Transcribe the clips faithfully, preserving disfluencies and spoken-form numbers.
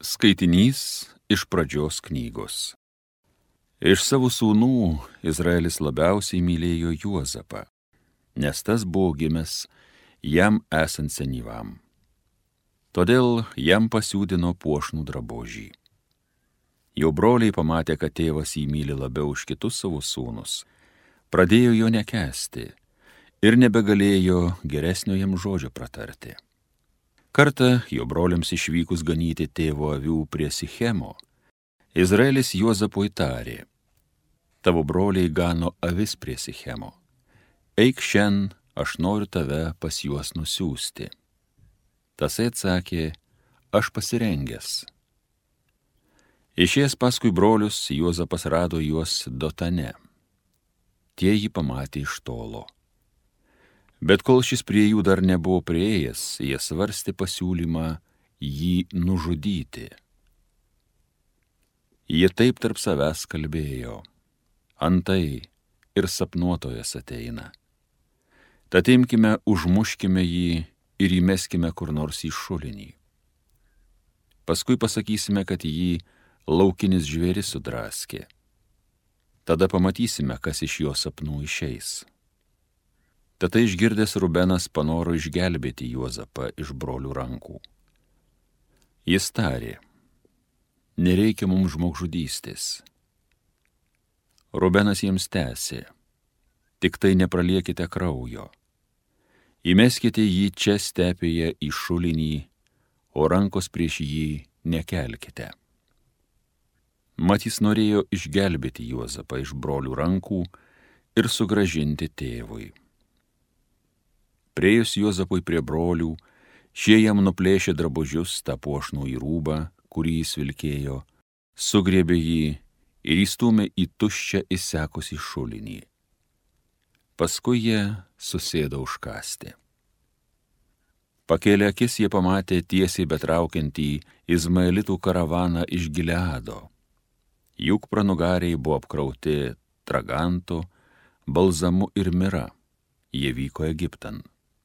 Skaitinys iš Pradžios knygos. Iš savo sūnų Izraelis labiausiai mylėjo Juozapą, nes tas buvo gimęs jam esant senyvam. Todėl jam pasiūdino puošnų drabužį. Jo broliai pamatė, kad tėvas jį myli labiau už kitus savo sūnus, pradėjo jo nekęsti ir nebegalėjo geresnio jam žodžio pratarti. Kartą jo broliams išvykus ganyti tėvo avių prie Sichemo, Izraelis Juozapui tarė: tavo broliai gano avis prie Sichemo. Eik šen, aš noriu tave pas juos nusiųsti. Tasai atsakė: aš pasirengęs. Išėjęs paskui brolius, Juozapas rado juos Dotane. Tie jį pamatė iš tolo. Bet kol šis prie jų dar nebuvo prieėjęs, jie svarstė pasiūlymą jį nužudyti. Jie taip tarp savęs kalbėjo: antai ir sapnuotojas ateina. Tad imkime, užmuškime jį ir įmeskime kur nors į šulinį. Paskui pasakysime, kad jį laukinis žvėris sudraskė. Tada pamatysime, kas iš jo sapnų išeis. Tada išgirdęs Rubenas panoro išgelbėti Juozapą iš brolių rankų. Jis tarė: nereikia mums žmogžudystės. Rubenas jiems tęsė: tik tai nepraliekite kraujo. Įmeskite jį čia stepėje į šulinį, o rankos prieš jį nekelkite. Mat jis norėjo išgelbėti Juozapą iš brolių rankų ir sugrąžinti tėvui. Priėjus Juozapui prie brolių, šie jam nuplėšė drabužius, tą puošnų į rūbą, kurį jis vilkėjo, sugriebė jį ir įstūmė į tuščią įsekusį šulinį. Paskui jie susėdo užkasti. Pakėlę akis jie pamatė tiesiai betraukiantį Izmaelitų karavaną iš Gileado. Juk pranugariai buvo apkrauti tragantu, balzamu ir mira. Jie vyko Egiptan.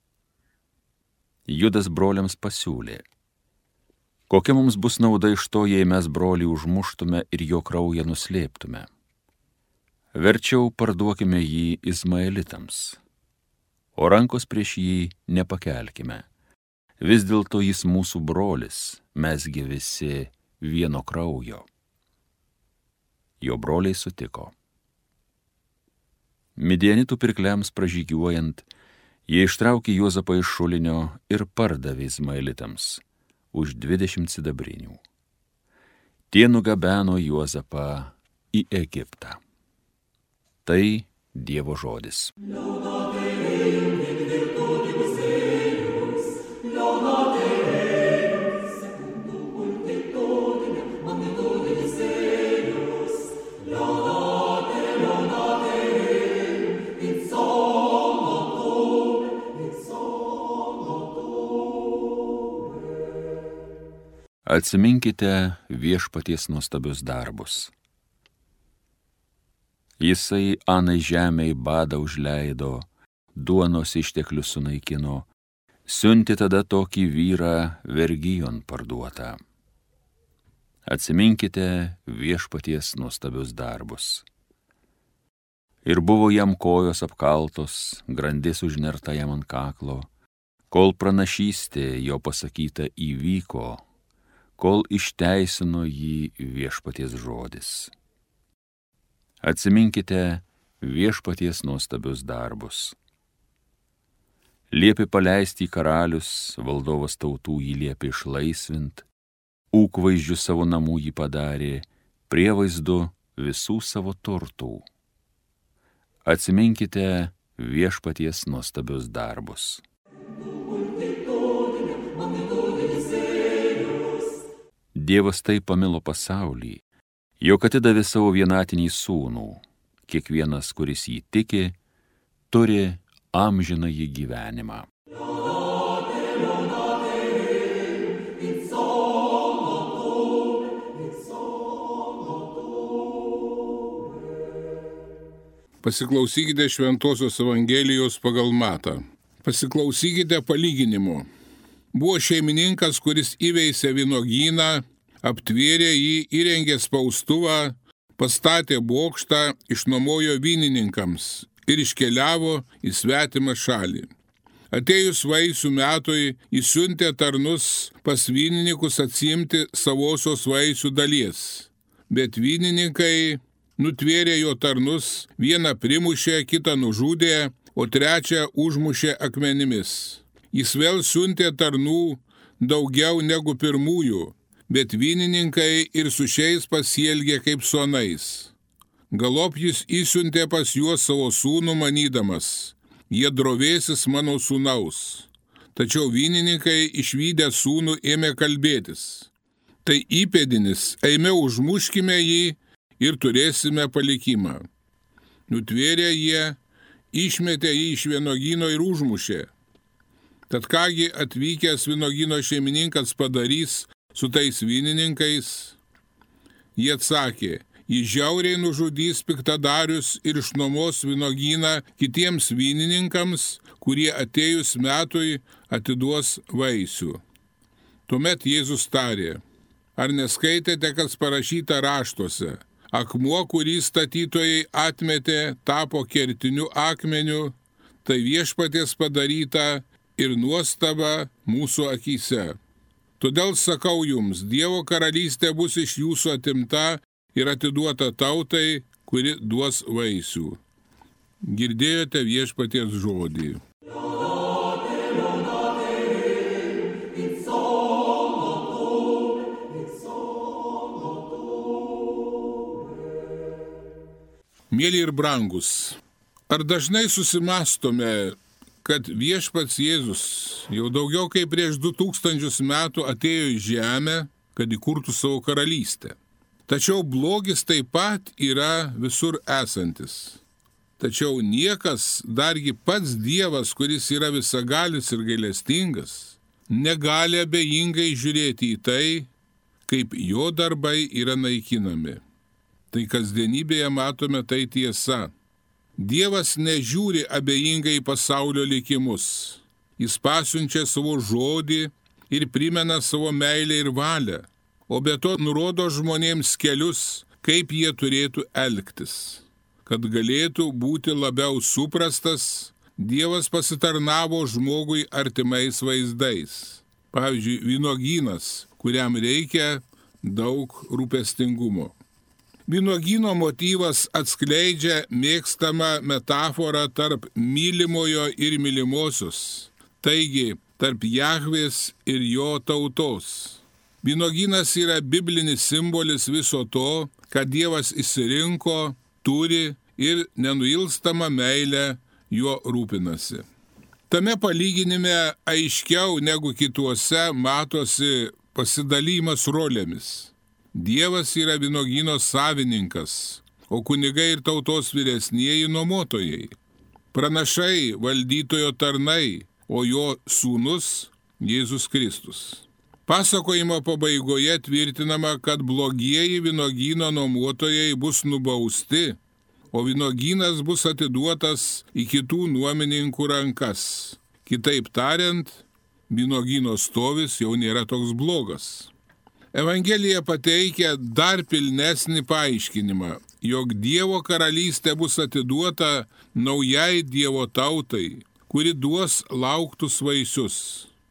Judas broliams pasiūlė: kokia mums bus nauda iš to, jei mes brolį užmuštume ir jo kraują nuslėptume? Verčiau parduokime jį Izmaelitams, o rankos prieš jį nepakelkime. Vis dėlto jis mūsų brolis, mesgi visi vieno kraujo. Jo broliai sutiko. Midianitų pirkliams pražygiuojant, jie ištraukė Juozapą iš šulinio ir pardavė Izmaelitams už dvidešimt sidabrinių. Tie nugabeno Juozapą į Egiptą. Tai Dievo žodis. Atsiminkite viešpaties nuostabius darbus. Jisai anai žemei badą užleido, duonos išteklius sunaikino, siunti tada tokį vyrą vergijon parduotą. Atsiminkite viešpaties nuostabius darbus. Ir buvo jam kojos apkaltos, grandis užnerta jam ant kaklo, kol pranašystė jo pasakyta įvyko, kol išteisino jį viešpaties žodis. Atsiminkite viešpaties nuostabius darbus. Liepė paleisti karalius, valdovas tautų jį liepė išlaisvint, ūkvaizdžių savo namų jį padarė, prievaizdu visų savo turtų. Atsiminkite viešpaties nuostabius darbus. Dievas taip pamilo pasaulį, jog atidavė savo vienatinį sūnų. Kiekvienas, kuris jį tiki, turi amžinąjį gyvenimą. Pasiklausykite Šventosios Evangelijos pagal Matą. Pasiklausykite palyginimo. Buvo šeimininkas, kuris įveisė vynuogyną, aptvėrė jį, įrengė spaustuvą, pastatė bokštą, išnuomojo vynininkams ir iškeliavo į svetimą šalį. Atėjus vaisių metui, jis siuntė tarnus pas vynininkus atsiimti savosios vaisių dalies. Bet vynininkai nutvėrė jo tarnus, vieną primušė, kitą nužudė, o trečią užmušė akmenimis. Jis vėl siuntė tarnų daugiau negu pirmųjų, bet vynininkai ir su šiais pasielgė kaip su anais. Galop jis įsiuntė pas juos savo sūnų manydamas: jie drovėsis mano sūnaus. Tačiau vynininkai išvydę sūnų ėmė kalbėtis: tai įpėdinis, eime užmuškime jį ir turėsime palikimą. Nutvėrė jie, išmetė jį iš vynuogyno ir užmušė. Tad kągi atvykęs vynuogyno šeimininkas padarys su tais vynininkais? Jie atsakė: jis žiauriai nužudys piktadarius ir išnuomos vynuogyną kitiems vynininkams, kurie atėjus metui atiduos vaisių. Tuomet Jėzus tarė: ar neskaitėte, kas parašyta raštuose? Akmuo, kurį statytojai atmetė, tapo kertiniu akmeniu, tai viešpaties padaryta ir nuostaba mūsų akyse. Todėl sakau jums, Dievo karalystė bus iš jūsų atimta ir atiduota tautai, kuri duos vaisių. Girdėjote viešpaties žodį. Mėly ir brangus, ar dažnai susimastome, kad viešpats Jėzus jau daugiau kaip prieš du tūkstančius metų atėjo į žemę, kad įkurtų savo karalystę? Tačiau blogis taip pat yra visur esantis. Tačiau niekas, dargi pats Dievas, kuris yra visagalis ir gailestingas, negali abejingai žiūrėti į tai, kaip jo darbai yra naikinami. Tai kasdienybėje matome, tai tiesa. Dievas nežiūri abejingai į pasaulio likimus. Jis pasiunčia savo žodį ir primena savo meilę ir valią, o be to nurodo žmonėms kelius, kaip jie turėtų elgtis. Kad galėtų būti labiau suprastas, Dievas pasitarnavo žmogui artimais vaizdais. Pavyzdžiui, vynuogynas, kuriam reikia daug rūpestingumo. Vynuogyno motyvas atskleidžia mėgstamą metaforą tarp mylimojo ir mylimosios, taigi tarp Jahvės ir jo tautos. Vynuogynas yra biblinis simbolis viso to, kad Dievas išsirinko, turi ir nenuilstamą meilę juo rūpinasi. Tame palyginime aiškiau negu kituose matosi pasidalymas rolėmis. Dievas yra vynuogyno savininkas, o kunigai ir tautos vyresnieji nuomotojai. Pranašai valdytojo tarnai, o jo sūnus Jėzus Kristus. Pasakojimo pabaigoje tvirtinama, kad blogieji vynuogyno nuomotojai bus nubausti, o vynuogynas bus atiduotas į kitų nuomininkų rankas. Kitaip tariant, vynuogyno stovis jau nėra toks blogas. Evangelija pateikia dar pilnesnį paaiškinimą, jog Dievo karalystė bus atiduota naujai Dievo tautai, kuri duos lauktus vaisius.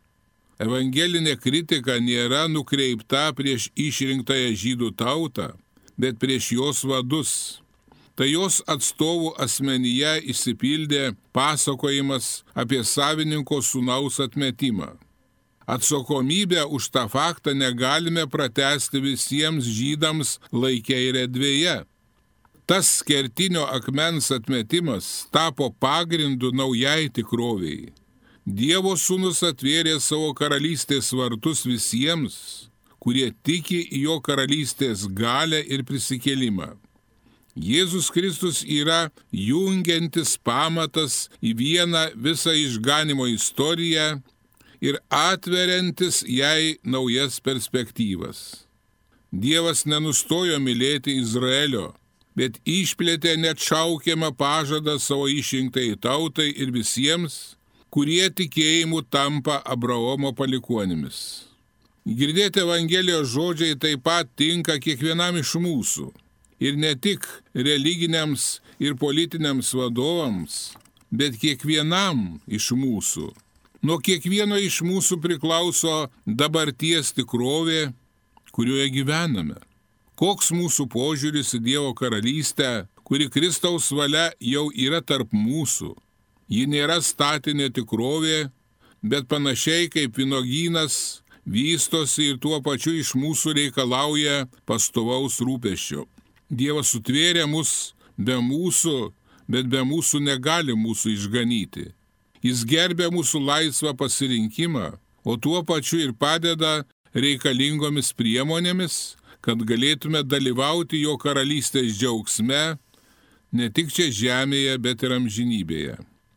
Evangelinė kritika nėra nukreipta prieš išrinktąją žydų tautą, bet prieš jos vadus. Tai jos atstovų asmenyje išsipildė pasakojimas apie savininko sūnaus atmetimą. Atsakomybę už tą faktą negalime pratęsti visiems žydams laike ir erdvėje. Tas kertinio akmens atmetimas tapo pagrindu naujai tikroviai. Dievo sūnus atvėrė savo karalystės vartus visiems, kurie tiki į jo karalystės galią ir prisikėlimą. Jėzus Kristus yra jungiantis pamatas į vieną visą išganimo istoriją ir atveriantis jai naujas perspektyvas. Dievas nenustojo mylėti Izraelio, bet išplėtė neatšaukiamą pažadą savo išrinktai tautai ir visiems, kurie tikėjimu tampa Abraomo palikuonimis. Girdėti Evangelijos žodžiai taip pat tinka kiekvienam iš mūsų. Ir ne tik religiniams ir politiniams vadovams, bet kiekvienam iš mūsų. Nuo kiekvieno iš mūsų priklauso dabarties tikrovė, kurioje gyvename. Koks mūsų požiūris į Dievo karalystę, kuri Kristaus valia jau yra tarp mūsų. Ji nėra statinė tikrovė, bet panašiai kaip vynuogynas vystosi ir tuo pačiu iš mūsų reikalauja pastovaus rūpesčio. Dievas sutvėrė mus be mūsų, bet be mūsų negali mūsų išganyti. Jis gerbė mūsų laisvą pasirinkimą, o tuo pačiu ir padeda reikalingomis priemonėmis, kad galėtume dalyvauti jo karalystės džiaugsme, ne tik čia žemėje, bet ir amžinybėje.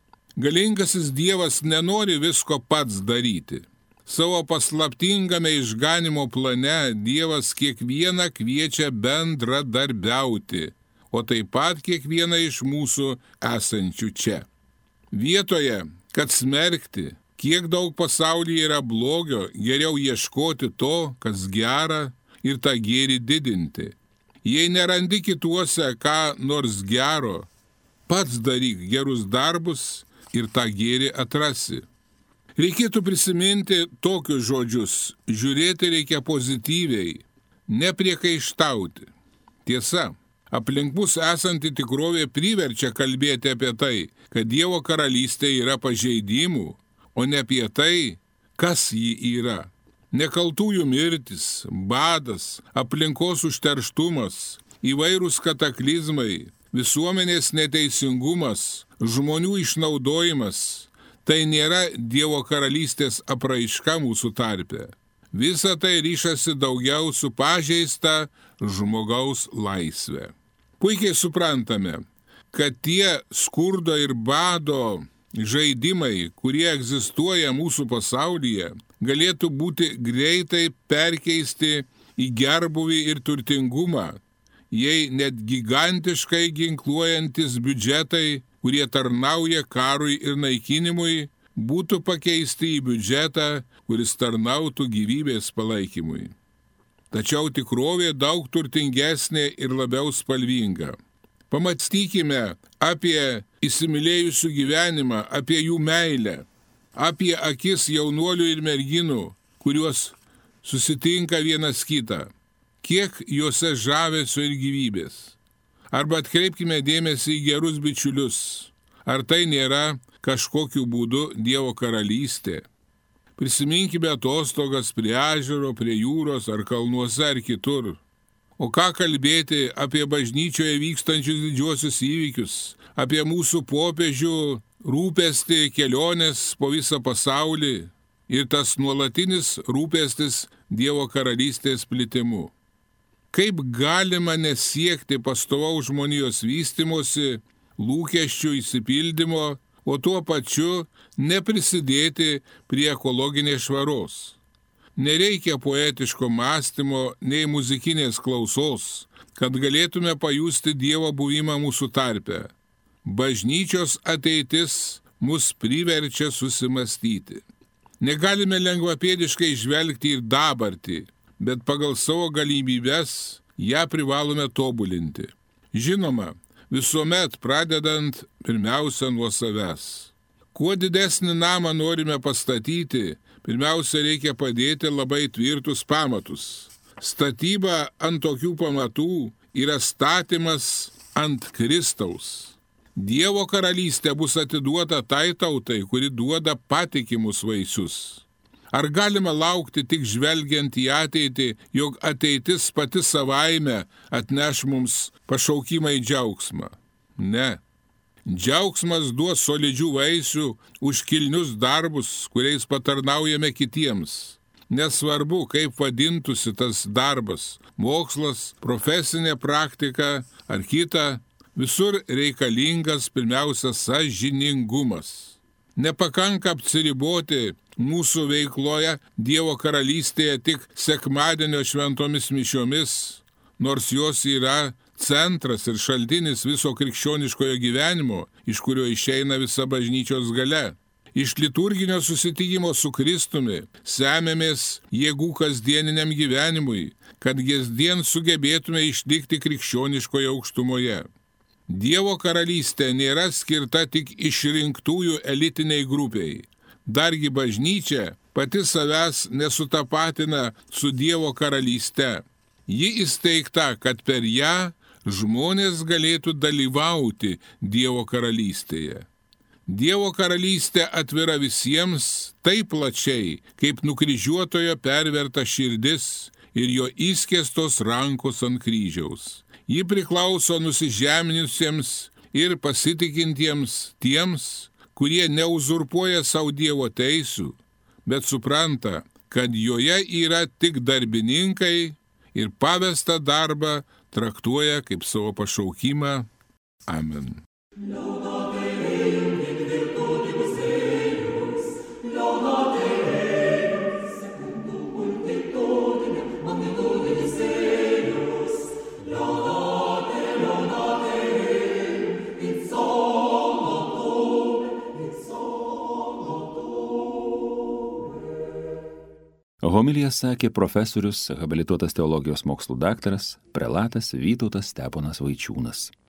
Galingasis Dievas nenori visko pats daryti. Savo paslaptingame išganimo plane Dievas kiekvieną kviečia bendradarbiauti, o taip pat kiekvieną iš mūsų esančių čia. Vietoje, kad smerkti, kiek daug pasaulyje yra blogio, geriau ieškoti to, kas gera, ir tą gėrį didinti. Jei nerandi kituose ką nors gero, pats daryk gerus darbus ir tą gėrį atrasi. Reikėtų prisiminti tokius žodžius. Žiūrėti reikia pozityviai, nepriekaištauti. Tiesa, aplink mus esanti tikrovė priverčia kalbėti apie tai, kad Dievo karalystė yra pažeidimų, o ne apie tai, kas ji yra. Nekaltųjų mirtis, badas, aplinkos užterštumas, įvairūs kataklizmai, visuomenės neteisingumas, žmonių išnaudojimas – tai nėra Dievo karalystės apraiška mūsų tarpe. Visa tai ryšasi daugiau su pažeista žmogaus laisvė. Puikiai suprantame, kad tie skurdo ir bado žaidimai, kurie egzistuoja mūsų pasaulyje, galėtų būti greitai perkeisti į gerbuvį ir turtingumą, jei net gigantiškai ginkluojantis biudžetai, kurie tarnauja karui ir naikinimui, būtų pakeisti į biudžetą, kuris tarnautų gyvybės palaikymui. Tačiau tikrovė daug turtingesnė ir labiau spalvinga. Pamąstykime apie įsimylėjusių gyvenimą, apie jų meilę, apie akis jaunuolių ir merginų, kuriuos susitinka vienas kitą. Kiek juose žavesio ir gyvybės. Arba atkreipkime dėmesį į gerus bičiulius. Ar tai nėra kažkokiu būdu Dievo karalystė? Prisiminkime atostogas prie ežero, prie jūros ar kalnuose ar kitur. O ką kalbėti apie bažnyčioje vykstančius didžiuosius įvykius, apie mūsų popiežių rūpestį kelionės po visą pasaulį ir tas nuolatinis rūpestis Dievo karalystės plitimu. Kaip galima nesiekti pastovaus žmonijos vystimosi, lūkesčių išsipildymo, o tuo pačiu neprisidėti prie ekologinės švaros. Nereikia poetiško mąstymo, nei muzikinės klausos, kad galėtume pajusti Dievo buvimą mūsų tarpe. Bažnyčios ateitis mus priverčia susimastyti. Negalime lengvapėdiškai žvelgti ir dabartį, bet pagal savo galimybes ją privalome tobulinti. Žinoma, visuomet pradedant pirmiausia nuo savęs. Kuo didesnį namą norime pastatyti, pirmiausia reikia padėti labai tvirtus pamatus. Statyba ant tokių pamatų yra statymas ant Kristaus. Dievo karalystė bus atiduota tai tautai, kuri duoda patikimus vaisius. Ar galima laukti tik žvelgiant į ateitį, jog ateitis pati savaime atneš mums pašaukimą į džiaugsmą? Ne. Džiaugsmas duos solidžių vaisių už kilnius darbus, kuriais patarnaujame kitiems. Nesvarbu, kaip vadintųsi tas darbas – mokslas, profesinė praktika ar kita, visur reikalingas pirmiausia sąžiningumas. Nepakanka apsiriboti mūsų veikloje Dievo karalystėje tik sekmadienio šventomis mišiomis, nors jos yra centras ir šaltinis viso krikščioniškojo gyvenimo, iš kurio išeina visa bažnyčios galia. Iš liturginio susitikimo su Kristumi semėmės jėgų kasdieniniam gyvenimui, kad kasdien sugebėtume išlikti krikščioniškoje aukštumoje. Dievo karalystė nėra skirta tik išrinktųjų elitiniai grupiai. Dargi bažnyčia pati savęs nesutapatina su Dievo karalyste. Ji įsteigta, kad per ją žmonės galėtų dalyvauti Dievo karalystėje. Dievo karalystė atvira visiems taip plačiai, kaip nukryžiuotojo perverta širdis ir jo įskiestos rankos ant kryžiaus. Ji priklauso nusižeminusiems ir pasitikintiems tiems, kurie neuzurpuoja savo Dievo teisių, bet supranta, kad joje yra tik darbininkai ir pavestą darbą traktuoja kaip savo pašaukimą. Amen. Homiliją sakė profesorius, habilituotas teologijos mokslų daktaras, prelatas Vytautas Steponas Vaičiūnas.